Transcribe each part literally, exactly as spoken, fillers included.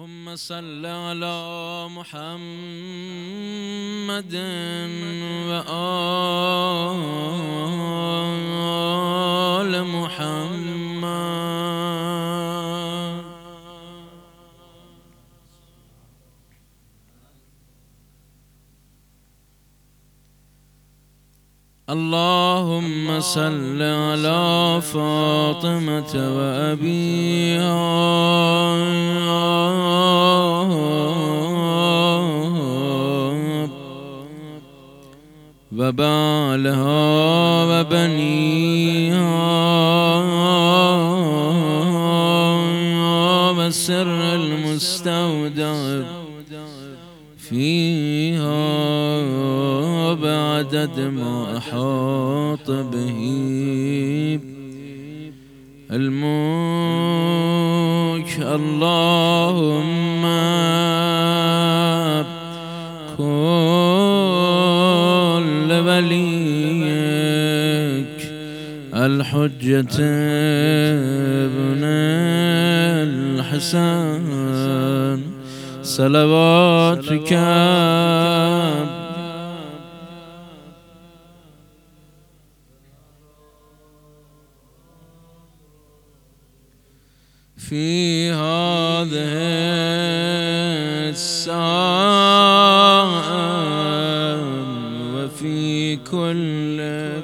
اللهم صل على محمد وآل محمد. اللهم صل على فاطمة وأبيها وبعلها وبنيها والسر المستودع فيها بعدد ما أحاط به الملك. اللهم كل وليك الحجة ابن الحسن صلواتك في هذه الساعة وفي كل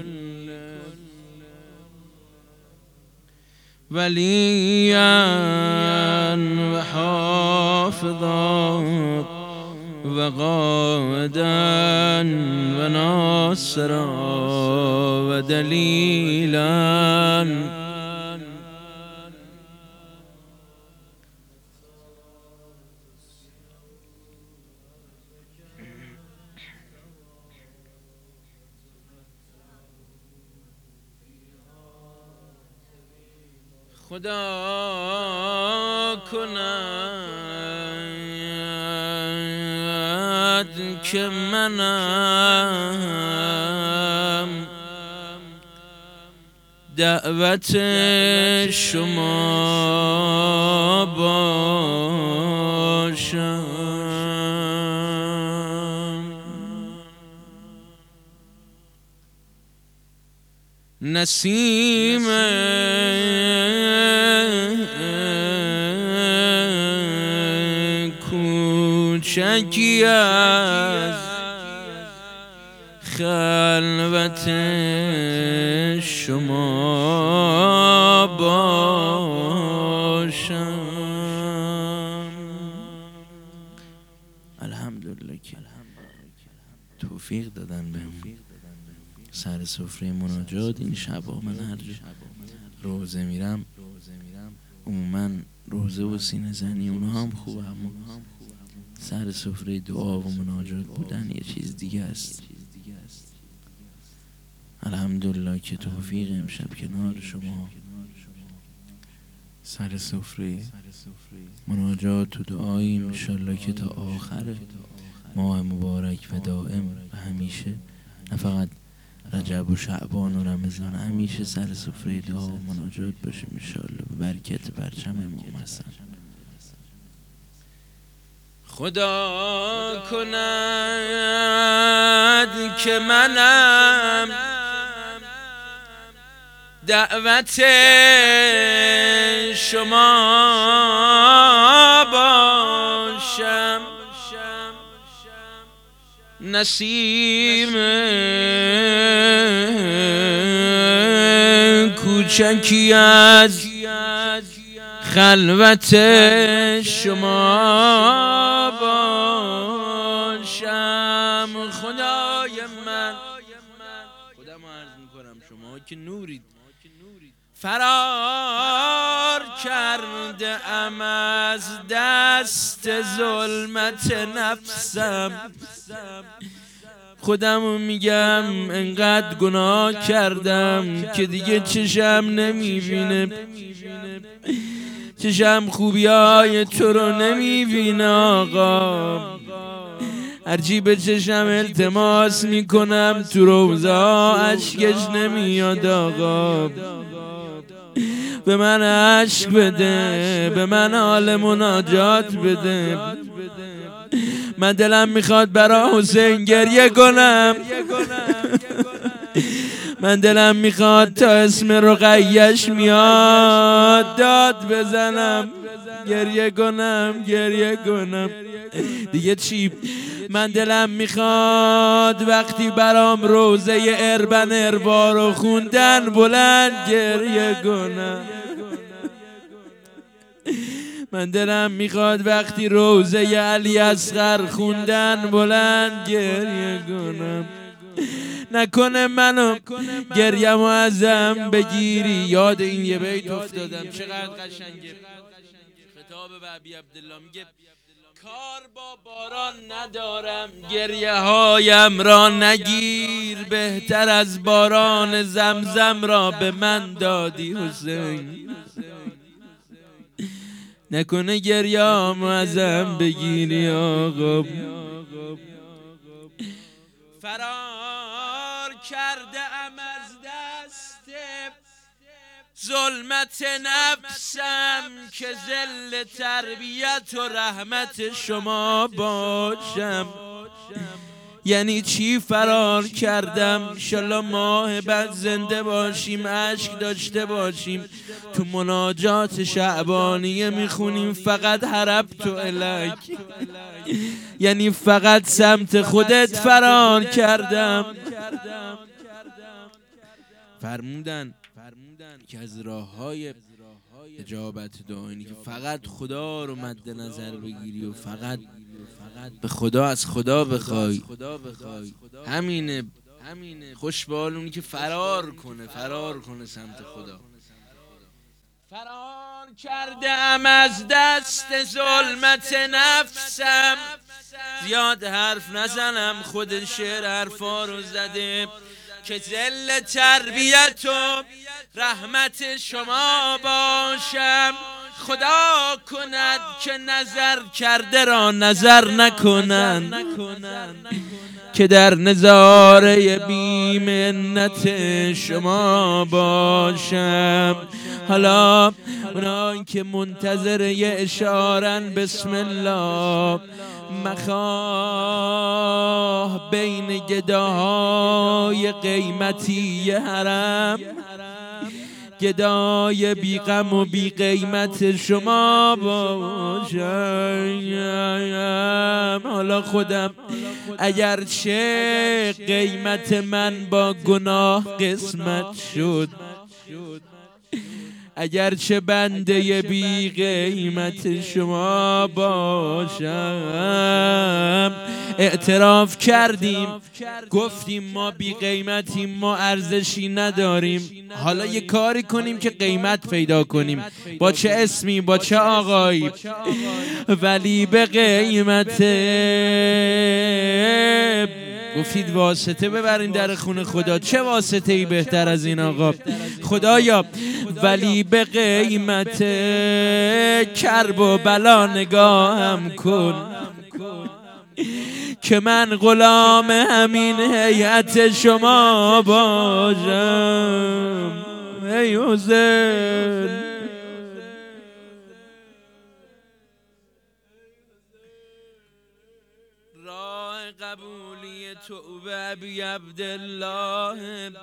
وليا وحافظا وقائدا وناصرا ودليلا خدا کند که منم دعوت شما باشم. نسیم کوچکی از خلوت شما باشم. الحمدلله که توفیق دادن بهم سر سفره مناجات این شبا. من هر روزه میرم عموما روزه و سینه زنی اونها هم خوبه، اما سر سفره دعا و مناجات بودن یه چیز دیگه است. الحمدلله که توفیق امشب کنار شما سر سفره مناجات و دعاییم انشالله که تا آخر ماه مبارک و دائم و همیشه، نه فقط رجب و شعبان و رمضان، همیشه سر سفره دعا و مناجات باشیم انشالله به برکت پرچم امام حسن. خدا کند که منم دعوت شما باشم. نسیم کوچکی از خلوت شما باشم. خدای من خودم عرض میکنم شما که نورید، فرار کرده ام از دست ظلمت نفسم. خودم میگم انقدر گناه کردم که دیگه چشم نمیبینه، چشم خوبیای تو رو نمیبینه آقا. هرچی به چشم التماس میکنم تو روزه ها اشکش نمیاد آقا. به من عشق بده، به من حال مناجات بده. من دلم میخواد برا حسین گریه کنم، من دلم میخواد تا اسم رقیش میاد داد بزنم، گریه کنم گریه کنم. دیگه چی؟ من دلم میخواد وقتی برام روزه اربن اربا رو خوندن بلند گریه کنم. من دلم میخواد وقتی روزه علی اصغر خوندن بلند گریه کنم. نکنه منو گریم و ازم بگیری. یاد این یه بیت افتادم چقدر قشنگه. خطاب به ابی عبدالله میگه کار با باران ندارم، گریه هایم را نگیر، بهتر از باران زمزم را به من دادی حسین. نکنه گریه‌ام ازم بگیری آقا. فرار کرده ام از دست ظلمت نفسم که ذل تربیت و رحمت شما باشم. یعنی چی فرار کردم؟ انشالله ماه بعد زنده باشیم، عشق داشته باشیم، تو مناجات شعبانیه میخونیم فقط حربت الیک، یعنی فقط سمت خودت فرار کردم. فرمودن که از راه های اجابت دعا اینی که فقط خدا رو مد نظر بگیری و فقط به خدا از خدا بخوای. همینه خوش به حال اونی که فرار کنه فرار کنه سمت خدا. فرار کردم از دست ظلمت نفسم. زیاد حرف نزنم، خود شعر حرفا رو زده که ذل تربیت و رحمت شما باشم. خدا کند که نظر کرده را نظر نکنن، که در نظاره بی منت شما باشم. حالا اونایی که منتظر یه اشارن بسم الله، مخواه بین گداهای قیمتی حرم، گدای بی غم و بی قیمت شما باشم. حالا خودم اگرچه قیمت من با گناه قسمت شد، اگرچه بنده بی قیمت شما باشم. اعتراف کردیم گفتیم ما بی قیمتیم، ما ارزشی نداریم. حالا یه کاری کنیم که قیمت پیدا کنیم. با چه اسمی، با چه آقایی؟ ولی به قیمت گفتید واسطه ببرین در خونه خدا. چه واسطه ای بهتر از این آقا؟ خدایا ولی به قیمت کرب و بلا نگاهم کن، که من غلام همین هیئت شما باشم. ای حسین راه قبولی توبه ابی عبدالله،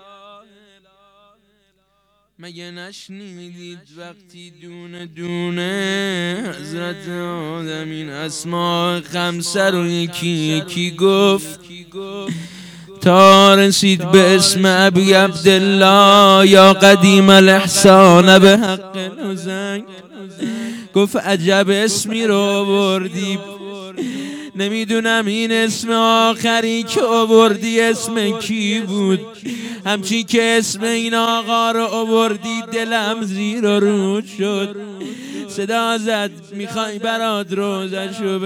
مگه نشنیدید وقتی دونه دونه حضرت آدم این اسماء خمسه رو یکی یکی گفت تا رسید به اسم ابی عبدالله یا قدیم الاحسان به حق الحسین. گفت عجب اسمی رو آوردی، نمیدونم این اسم آخری که آوردی اسم کی بود. همچین که اسم این آقا رو آوردی دلم زیر و رود شد. صدا زد میخوای برات روزشو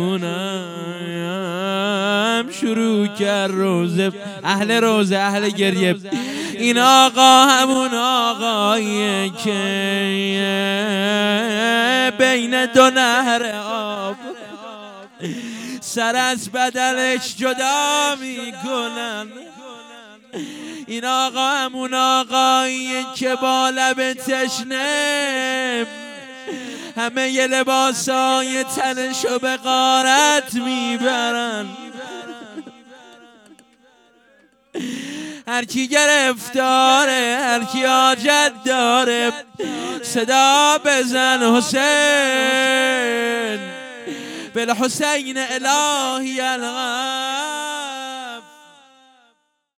بخونم. شروع کرد روزه، اهل روزه اهل گریه. این آقا همون آقاییه که بین دو نهر آب سر از بدلش جدا میکنن. این آقا همون آقاییه که با لب تشنه همه ی لباسای تنشو به غارت میبرن. هر کی گرفتاره، هر کی حاجت داره، صدا بزن حسین بالحسین الهی الغم.